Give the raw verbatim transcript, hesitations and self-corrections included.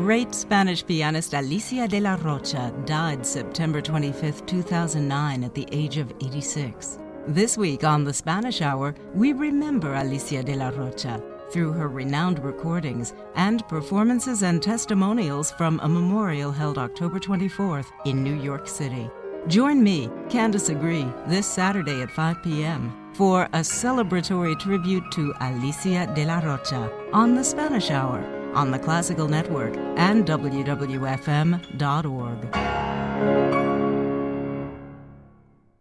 great Spanish pianist Alicia de la Rocha died September twenty-fifth, two thousand nine at the age of eighty-six. This week on the Spanish Hour, we remember Alicia de la Rocha through her renowned recordings and performances and testimonials from a memorial held October twenty-fourth in New York City. Join me, Candace Agree, this Saturday at five p.m. for a celebratory tribute to Alicia de la Rocha on the Spanish Hour on the Classical Network and W W F M dot org.